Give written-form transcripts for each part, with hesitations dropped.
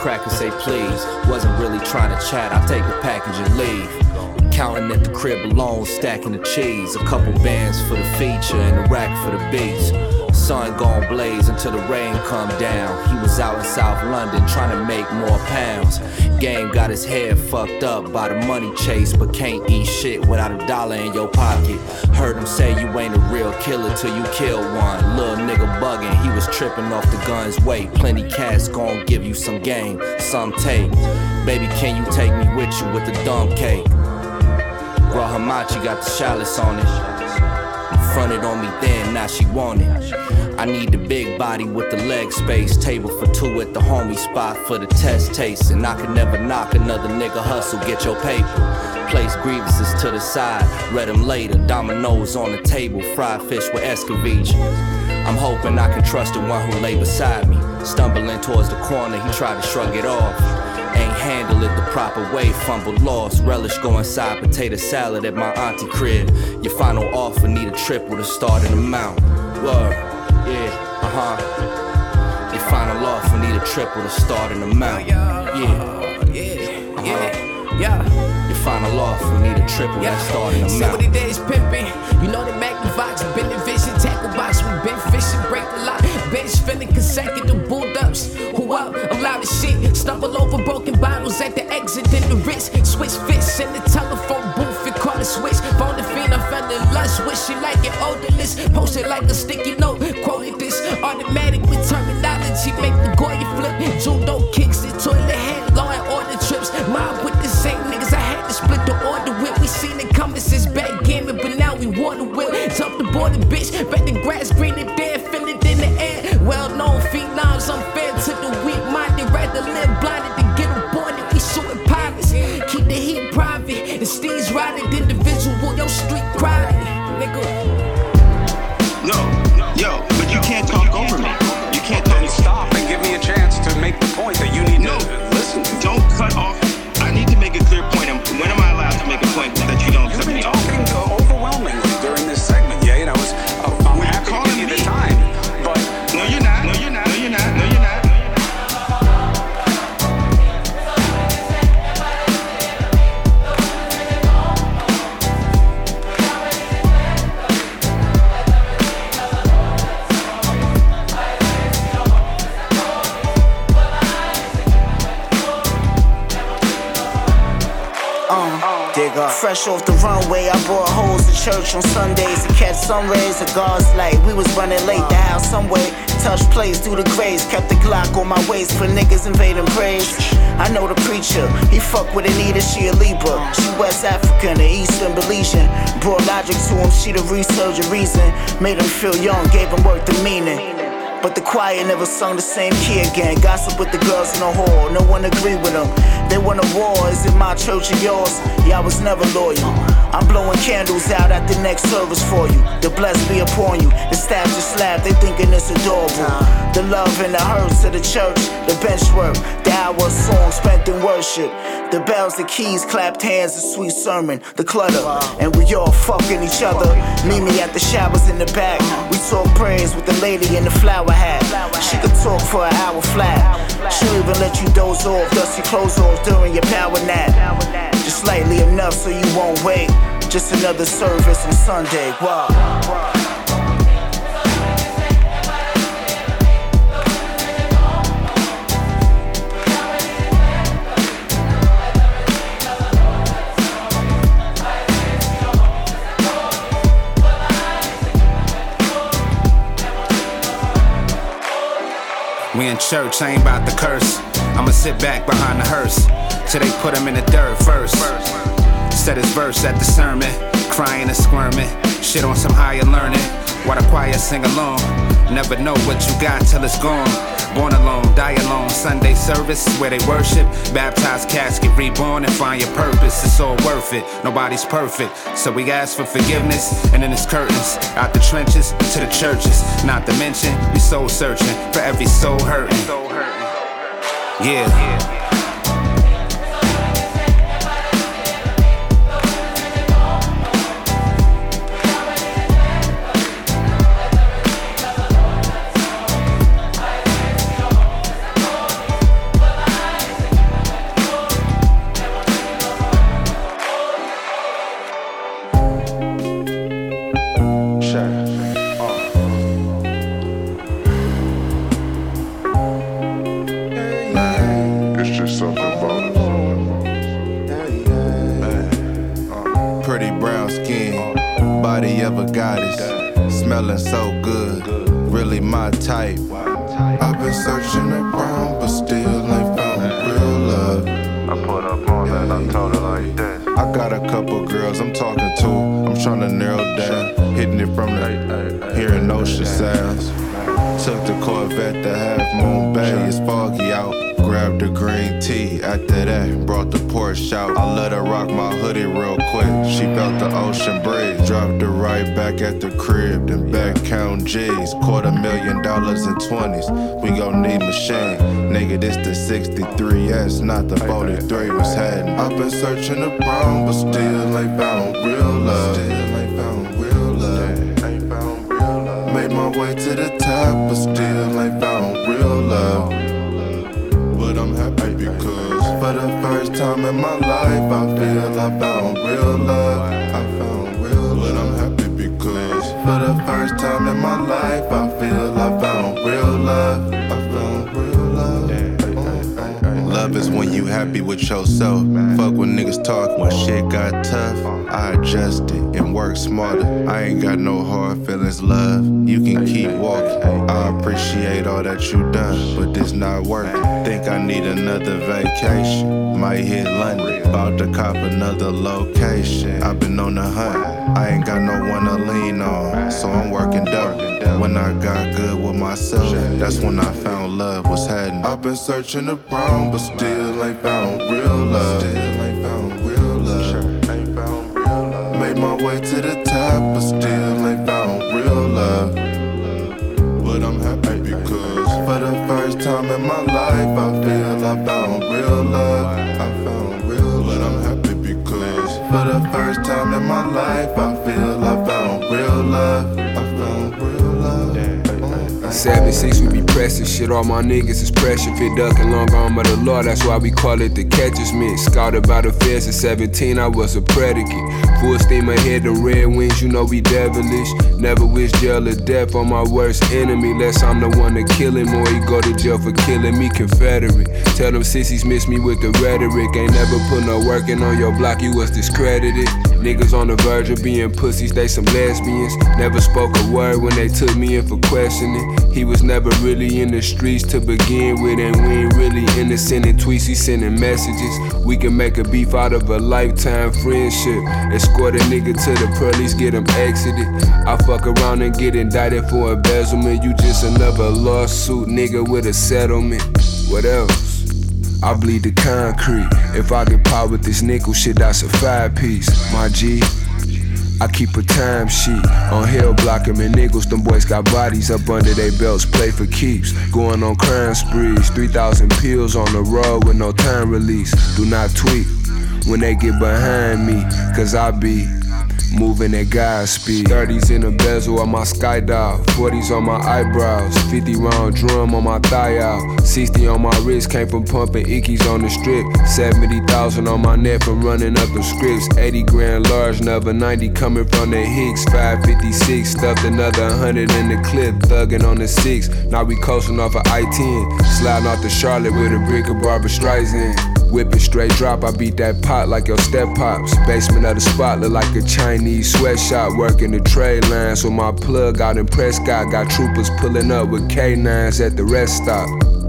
crack and say please. Wasn't really trying to chat, I'll take the package and leave. Counting at the crib alone, stacking the cheese. A couple bands for the feature and a rack for the beats. Sun gon' blaze until the rain come down. He was out in South London trying to make more pounds. Game got his head fucked up by the money chase, but can't eat shit without $1 in your pocket. Heard him say you ain't a real killer till you kill one. Little nigga bugging, he was tripping off the gun's weight. Plenty cash gon' give you some game, some take. Baby, can you take me with you with the dumb cake? Raw Hamachi got the chalice on it. Fronted on me then, now she want it. I need the big body with the leg space. Table for two at the homie spot for the test taste. And I could never knock another nigga hustle, get your paper. Place grievances to the side, read them later. Dominoes on the table, fried fish with escovitch. I'm hoping I can trust the one who lay beside me. Stumbling towards the corner, he tried to shrug it off. Ain't handle it the proper way, fumble lost. Relish go inside potato salad at my auntie crib. Your final offer need a triple to start an amount. Word, yeah, Your final offer need a triple to start an amount. Your final offer need a triple to start an amount. 70 days pimping, you know the Magnavox, been in vision, tackle box, we been fishing, break the lock, bench feeling consecutive bulled-ups. Who up? I'm loud as shit. Stumble over broken bottles at the exit in the wrist. Switch fits in the telephone booth and call the switch. Phone the fiend, I fell in lust. Wish you like it odorless. Posted like a sticky note. Quoted this automatic with terminology. Make the Goya flip. Judo kicks the toilet head. Law and order trips. Mob with the same niggas I had to split the order with. We seen it coming since back gaming, but now we water whip. Jump the border, bitch. Bet the grass green and dead. Feel it in the air. Well known phenoms unfair to the weak-minded, rather live blinded than get aborted. We shooting pilots, keep the heat private. The steeds riding, individual, your street crowded, nigga. No, yo, but you can't talk over me. You can't tell me stop and give me a chance to make the point that you need to listen to. Don't cut off. I need to make a clear point. When am I allowed to make a point that you don't cut me off? You've been talking overwhelmingly during this segment, yeah, and I'm happy to give you the time, but no, you're not. No, you're not. No, you're not. No, you're not. Fresh off the runway, I brought hoes to church on Sundays to catch sun rays of God's light. We was running late, the house some way. Touch plays through the graves, kept the Glock on my waist for niggas invading praise. I know the preacher, he fuck with Anita, she a Libra. She West African, the Eastern Belizean. Brought logic to him, she the research of reason. Made him feel young, gave him work the meaning. But the choir never sung the same key again. Gossip with the girls in the hall, no one agreed with them. They want a war, is it my church or yours? Yeah, I was never loyal. I'm blowing candles out at the next service for you. The blessed be upon you. The staff just laugh, they thinking it's adorable. The love and the hurts of the church, the bench work, the hour song spent in worship. The bells, the keys, clapped hands, the sweet sermon, the clutter. And we all fucking each other. Meet me at the showers in the back. We talk prayers with the lady in the flower hat. She could talk for an hour flat. She'll even let you doze off, dust your clothes off during your power nap. Just lightly enough so you won't wait. Just another service on Sunday. Wow. We in church, I ain't about to curse. I'ma sit back behind the hearse till they put him in the dirt first. Said his verse at the sermon, crying and squirming. Shit on some higher learning, while the choir sing along. Never know what you got till it's gone. Born alone, die alone. Sunday service where they worship. Baptized casket, reborn and find your purpose. It's all worth it, nobody's perfect. So we ask for forgiveness, and then it's curtains. Out the trenches to the churches. Not to mention, we soul searching for every soul hurting. Yeah. of a goddess. Smelling so good, really my type. I've been searching around, but still ain't found real love. I put up on that, I told her like this. I got a couple girls I'm talking to, I'm trying to narrow down. Hitting it from the hearing ocean sounds. Took the Corvette to Half Moon Bay, it's foggy out. Grabbed the green tea, after that, brought the Porsche out. I let her rock my hoodie real quick, she felt the ocean breeze. Dropped her right back at the crib, then back count G's. $250,000 in 20s, we gon' need machine. Nigga, this the 63S, not the 43 was heading. I've been searching around, but still ain't found real love. Made my way to the top, but still ain't found real love. But I'm happy because for the first time in my life, I feel I found real love. I found real love. But I'm happy because for the first time in my life, I feel I found real love. I found real love. Love is when you happy with yourself. Fuck when niggas talk. When shit got tough, I adjusted and work smarter. I ain't got no hard feelings, love. You can keep walking. I appreciate all that you done, but this not working. Think I need another vacation. Might hit London, about to cop another location. I've been on the hunt, I ain't got no one to lean on, so I'm working double. When I got good with myself, that's when I found love was hiding. I've been searching around, but still ain't found real love. Made my way to the top, but still ain't found real love. But I'm happy because for the first time in my life, I feel I found real love. I found real love. But I'm happy because for the first time in my life, I feel I found real love. I found real love. 7-6, we be pressing shit. All my niggas is pressure fit, ducking long arm of the law. That's why we call it the catcher's mitt. Scouted by the feds at 17, I was a predicate. Full steam ahead, the red wings, you know we devilish. Never wish jail or death on my worst enemy. Less I'm the one to kill him, or he go to jail for killing me, Confederate. Tell them sissies miss me with the rhetoric. Ain't never put no working on your block, you was discredited. Niggas on the verge of being pussies, they some lesbians. Never spoke a word when they took me in for questioning. He was never really in the streets to begin with, and we ain't really innocent in tweets, he sending messages. We can make a beef out of a lifetime friendship. Escort a nigga to the police, get him exited. I fuck around and get indicted for embezzlement. You just another lawsuit nigga with a settlement. What else? I bleed the concrete. If I get power with this nickel shit, that's a 5-piece. My G, I keep a time sheet. On hell blocking and niggas, them boys got bodies up under their belts, play for keeps. Going on crime sprees, 3,000 pills on the road with no time release. Do not tweet when they get behind me, cause I be moving at God's speed. 30s in the bezel on my skydive, 40s on my eyebrows, 50 round drum on my thigh out, 60 on my wrist, came from pumping ickies on the strip, 70,000 on my neck from running up them scripts, 80 grand large, another 90 coming from the Hicks, 556, stuffed another 100 in the clip, thugging on the 6, now we coasting off of I-10, sliding off to Charlotte with a brick of Barbara Streisand. Whipping straight drop, I beat that pot like your step pops. Basement of the spot look like a Chinese sweatshop. Working the trade lines with my plug out in Prescott. Got troopers pulling up with K9s at the rest stop.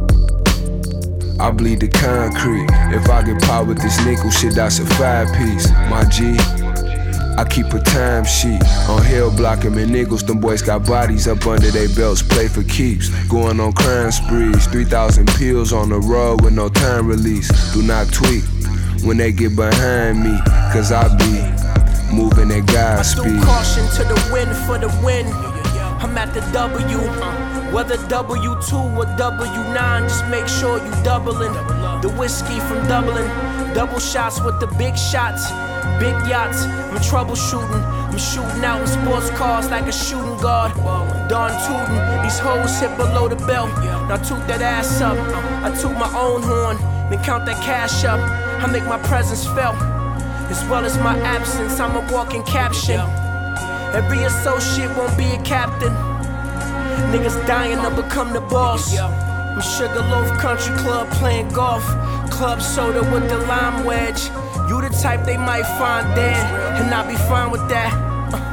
I bleed the concrete. If I get power with this nickel shit, that's a 5-piece. My G, I keep a time sheet. On hell blocking and niggas, them boys got bodies up under their belts, play for keeps. Going on crime sprees, 3,000 pills on the road with no time release. Do not tweet when they get behind me, cause I be moving at God's speed. I threw caution to the wind for the win. I'm at the W, whether W2 or W9, just make sure you doubling. The whiskey from Dublin, double shots with the big shots. Big yachts, I'm troubleshooting. I'm shooting out in sports cars like a shooting guard. Dawn tootin', these hoes hit below the belt. Now toot that ass up. I toot my own horn, then count that cash up. I make my presence felt, as well as my absence. I'm a walking caption. Every associate won't be a captain. Niggas dying to become the boss. I'm Sugarloaf Country Club playing golf. Club soda with the lime wedge. You the type they might find dead, and I be fine with that.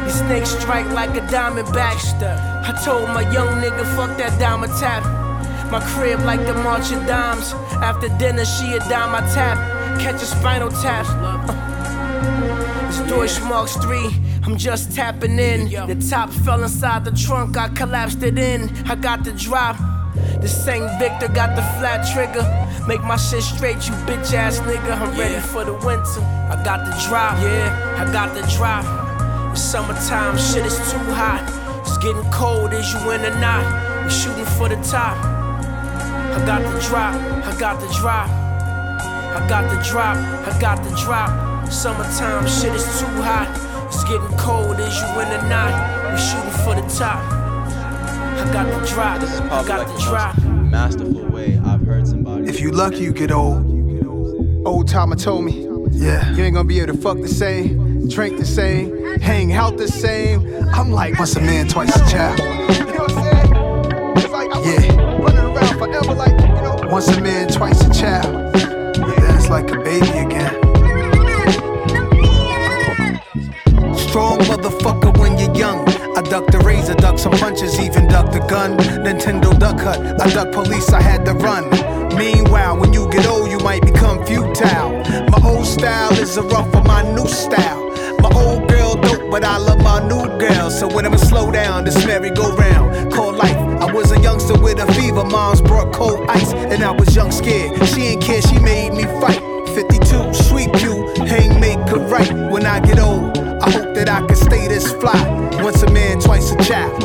These snakes strike like a diamond back. I told my young nigga, fuck that diamond tap. My crib like the March of Dimes. After dinner, she a dime I tap. Catch a spinal tap. It's Deutschmarks 3, I'm just tapping in. The top fell inside the trunk, I collapsed it in. I got the drop. The Saint Victor got the flat trigger. Make my shit straight, you bitch ass nigga. I'm ready for the winter. I got the drop, I got the drop. It's summertime, shit is too hot. It's getting cold, is you in or not? We shooting for the top. I got the drop, I got the drop. I got the drop, I got the drop. Summertime, shit is too hot. It's getting cold, is you in or not? We shooting for the top. I got the drop, this is I got like the drop. Masterful way I've heard somebody. If you lucky, you get old. Old timer told me, yeah, you ain't gonna be able to fuck the same, drink the same, hang out the same. I'm like, once a man, twice a child. You know what I'm saying? It's like I'm running around forever, like, you know. Once a man, twice a child. But then it's like a baby again. Strong motherfucker when you're young. I duck the razor, duck some punches, even duck the gun. Nintendo Duck Hunt, I duck police, I had to run. Meanwhile, when you get old, you might become futile. My old style is a rough of my new style. My old girl dope, but I love my new girl. So when I'ma slow down, this merry-go-round called life. I was a youngster with a fever, moms brought cold ice. And I was young scared, she ain't care, she made me fight. 52, sweep you, hang, make her right. When I get old, I hope that I can stay this fly. Once a man, twice a child.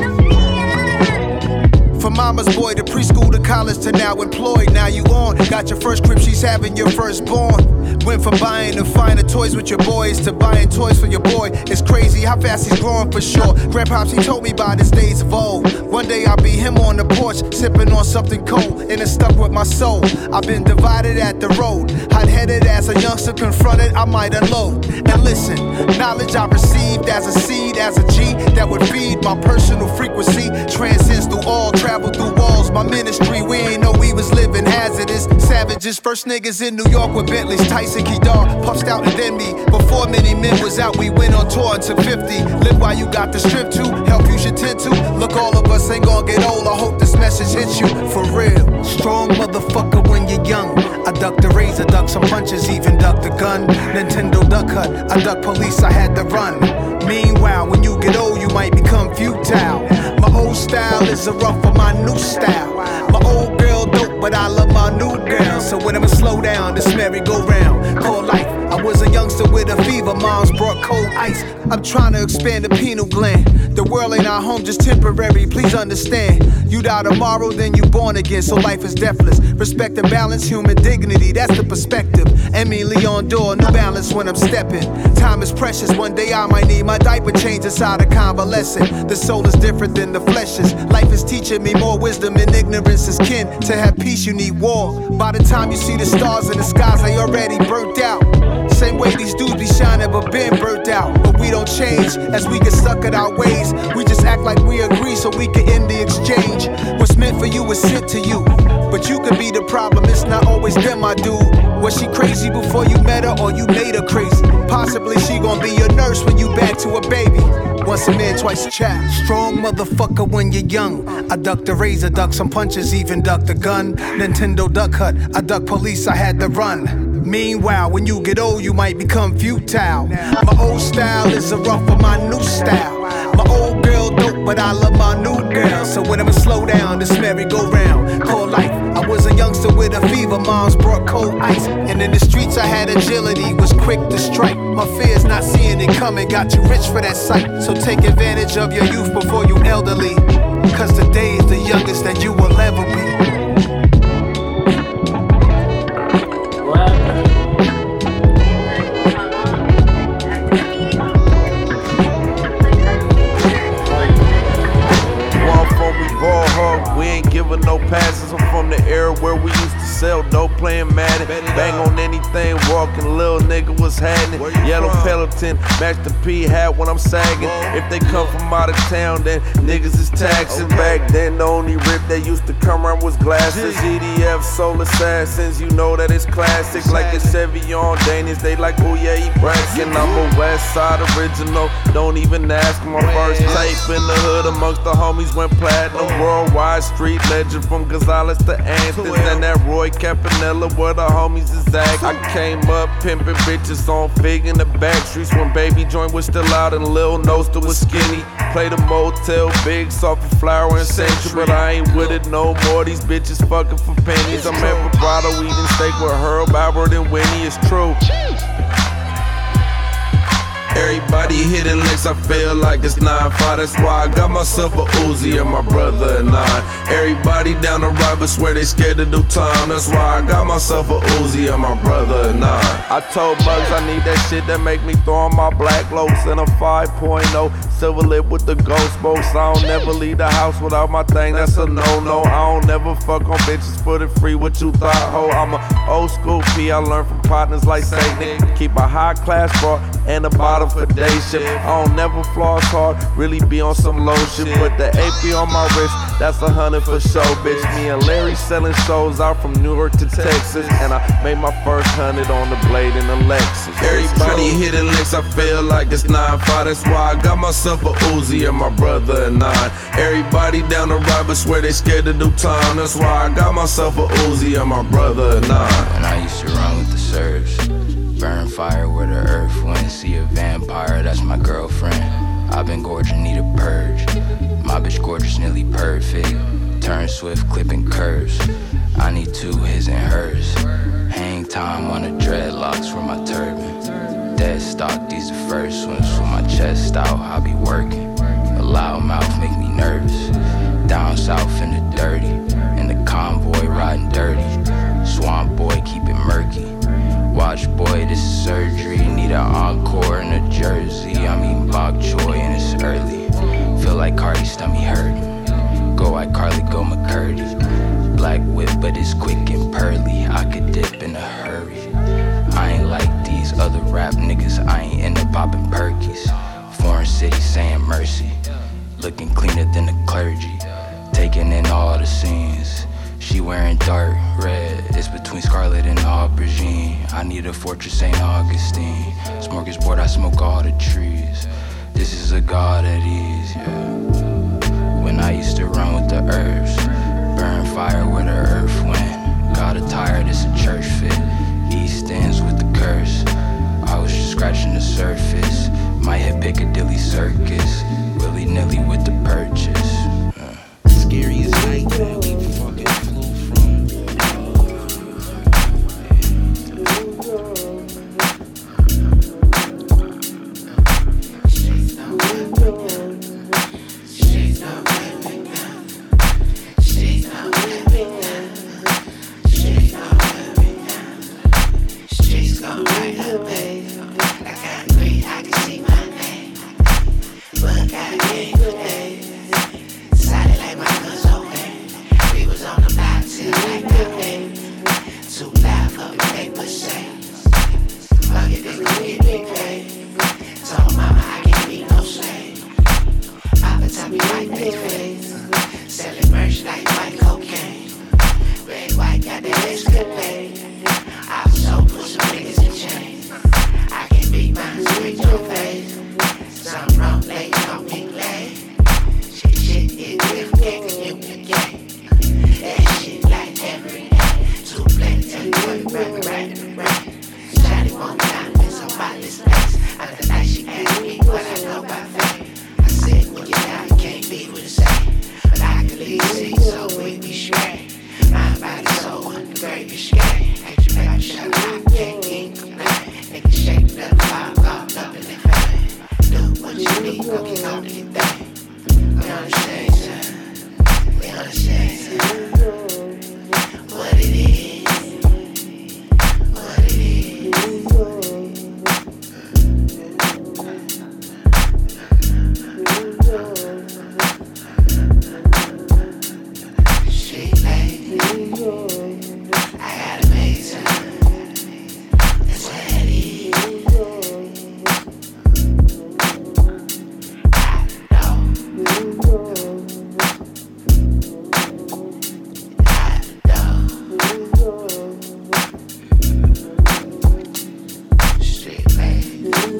From mama's boy to preschool to college to now employed. Now you on, got your first crib, she's having your firstborn. Went from buying and finding toys with your boys to buying toys for your boy. It's crazy how fast he's growing for sure. Grandpops, he told me by this days of old. One day I'll be him on the porch, sipping on something cold, and it's stuck with my soul. I've been divided at the road. Hot-headed as a youngster confronted, I might unload. And listen, knowledge I received as a seed, as a G that would feed my personal frequency. Transcends through all, travel through walls. My ministry, we ain't know we was living hazardous. Savages, first niggas in New York with Bentleys. Tyson Kedar, puffed out and then me. Before many men was out, we went on tour and took 50. Live while you got the strip to, help you should tend to. Look, all of us ain't gonna get old. I hope this message hits you for real. Strong motherfucker when you're young. I duck the razor, duck some punches, even duck the gun. Nintendo Duck Hunt, I duck police, I had to run. Meanwhile, when you get old, you might become futile. My old style is a rough of my new style. My old girl dope, but I love my new girl. So when I'ma slow down, this merry-go-round called life. I was a youngster with a fever, moms brought cold ice. I'm trying to expand the pineal gland. The world ain't our home, just temporary, please understand. You die tomorrow, then you born again, so life is deathless. Respect and balance, human dignity, that's the perspective. Emmy Leon Dore, New Balance when I'm stepping. Time is precious, one day I might need my diaper change inside a convalescent. The soul is different than the flesh is. Life is teaching me more wisdom and ignorance is kin. To have peace, you need war. By the time you see the stars in the skies, they already burnt out. Same way these dudes be shining but been burnt out. But we don't change as we get stuck in our ways. We just act like we agree so we can end the exchange. What's meant for you is sent to you, but you could be the problem, it's not always them, my dude. Was she crazy before you met her or you made her crazy? Possibly she gon' be your nurse when you back to a baby. Once a man, twice a child. Strong motherfucker when you're young. I duck the razor, duck some punches, even duck the gun. Nintendo Duck Hunt, I duck police, I had to run. Meanwhile, when you get old, you might become futile. My old style is a rough of my new style. My old girl dope, but I love my new girl. So when I'ma slow down, this merry-go-round called life. I was a youngster with a fever, moms brought cold ice. And in the streets I had agility, was quick to strike. My fears not seeing it coming, got you rich for that sight. So take advantage of your youth before you elderly, cause today is the youngest that you will ever be. No passes, I'm from the era where we used to sell dope playing Madden. Bang on any anything walking, little nigga was happening. Yellow Peloton, match the P hat when I'm sagging. If they come from out of town, then niggas is taxing. Back then, the only rip they used to come around was glasses. EDF, Soul Assassins, you know that it's classic. Like a Chevy on Danish, they like, oh yeah, he bragging. I'm a West Side original, don't even ask. My first tape in the hood amongst the homies went platinum. Worldwide street legend from Gonzales to Anthony. And that Roy Campanella where the homies is at. I came up pimping bitches on Fig in the back streets when Baby Joint was still out and Lil Noster was skinny. Played a Motel Big, soft and Flower and Central, but I ain't with it no more. These bitches fucking for pennies. I'm at Vibrato eating steak with Herb, Albert, and Winnie. It's true. Everybody hitting licks, I feel like it's 9-5. That's why I got myself a Uzi and my brother and I. Everybody down the ride, but swear they scared to do time. That's why I got myself a Uzi and my brother and I told Bugs I need that shit that make me throw on my black locs in a 5.0. Silver lip with the ghost spokes. I don't never leave the house without my thing, that's a no-no. I don't never fuck on bitches for the free, what you thought, ho? I'm a old school P, I learned from partners like Satan. Keep a high class bar and a bottle for day shit. I don't never floss hard, really be on some low shit. Put the AP on my wrist, that's 100 for show, bitch. Me and Larry selling shows out from Newark to Texas, and I made my first 100 on the Blade in the Lexus. Everybody hitting licks, I feel like it's 9-5. That's why I got myself a Uzi and my brother and I. Everybody down the ride, but swear they scared to do time. That's why I got myself a Uzi and my brother and I. When I used to run with the Serbs, burn fire where the earth went. See a vampire, that's my girlfriend. I've been gorging, need a purge. My bitch gorgeous, nearly perfect. Turn swift, clipping curves. I need two, his and hers. Hang time on the dreadlocks for my turban. Dead stock, these the first ones. For my chest out, I be working. A loud mouth make me nervous. Down south in the dirty. In the convoy riding dirty. Swamp boy, keep it murky. Watch boy, this is surgery. Need an encore in a jersey. I'm eating bok choy and it's early. Feel like Cardi's stomach hurting. Go like Carly, go McCurdy. Black whip, but it's quick and pearly. I could dip in a hurry. I ain't like these other rap niggas. I ain't into popping perkies. Foreign city saying mercy. Looking cleaner than the clergy. Taking in all the scenes. She wearing dark red, it's between Scarlet and Aubergine. I need a Fortress St. Augustine. Smorgasbord, I smoke all the trees. This is a god at ease, yeah. When I used to run with the herbs, burn fire where the earth went. Got a tire, this a church fit. East ends with the curse. I was just scratching the surface. Might hit Piccadilly Circus. Willy-nilly with the purchase. Scary as night, man. We fucking flew from.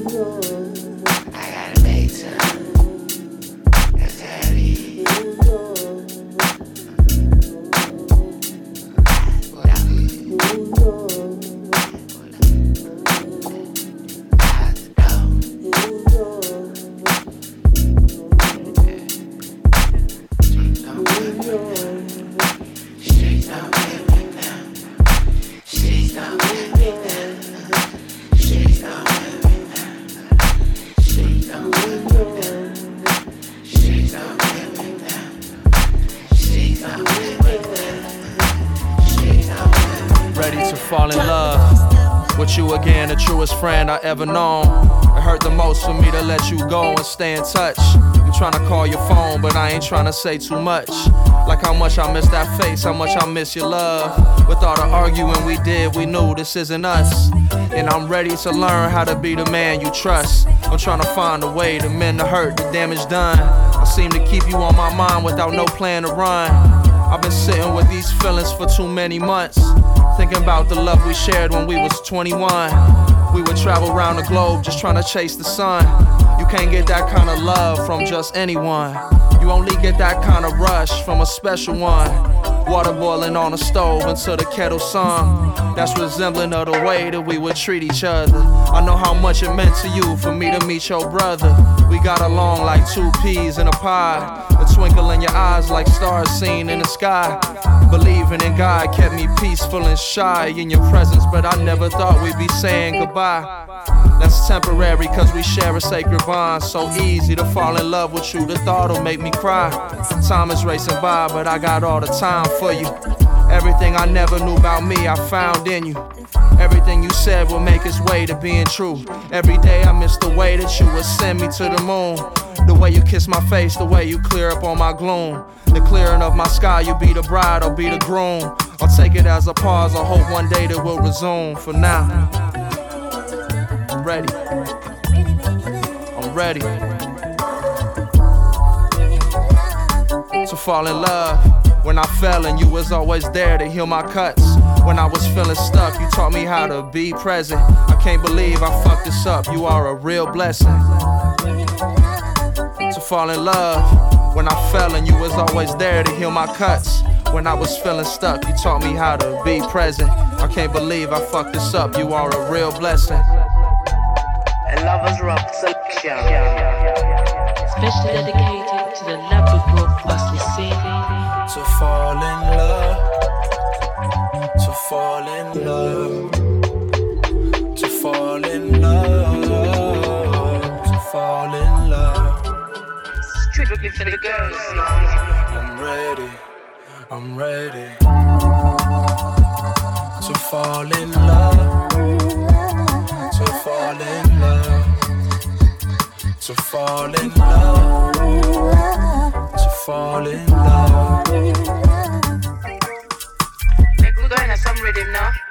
Fall in love with you again, the truest friend I ever known. It hurt the most for me to let you go and stay in touch. I'm trying to call your phone, but I ain't trying to say too much. Like how much I miss that face, how much I miss your love. With all the arguing we did, we knew this isn't us. And I'm ready to learn how to be the man you trust. I'm trying to find a way to mend the hurt, the damage done. I seem to keep you on my mind without no plan to run. I've been sitting with these feelings for too many months, thinking about the love we shared when we was 21. We would travel around the globe just trying to chase the sun. You can't get that kind of love from just anyone. You only get that kind of rush from a special one. Water boiling on the stove until the kettle sung. That's resembling of the way that we would treat each other. I know how much it meant to you for me to meet your brother. We got along like two peas in a pie. A twinkle in your eyes like stars seen in the sky. Believing in God kept me peaceful and shy in your presence, but I never thought we'd be saying goodbye. That's temporary cause we share a sacred bond. So easy to fall in love with you, the thought'll make me cry. Time is racing by, but I got all the time for you. Everything I never knew about me, I found in you. Everything you said will make its way to being true. Every day I miss the way that you would send me to the moon. The way you kiss my face, the way you clear up all my gloom. The clearing of my sky, you be the bride or be the groom. I'll take it as a pause, I hope one day that we'll resume. For now, I'm ready. I'm ready to fall in love. When I fell and you was always there to heal my cuts. When I was feeling stuck, you taught me how to be present. I can't believe I fucked this up, you are a real blessing. To fall in love. When I fell and you was always there to heal my cuts. When I was feeling stuck, you taught me how to be present. I can't believe I fucked this up, you are a real blessing. A Lovers Rock selection. Specially dedicated to the Labrador Wesley scene. To fall in love, to fall in love, to fall in love, to fall in love. Strictly for the girls. I'm ready, I'm ready to fall in love, to fall in love, to fall in love, to fall in love. Make we go in some rhythm now.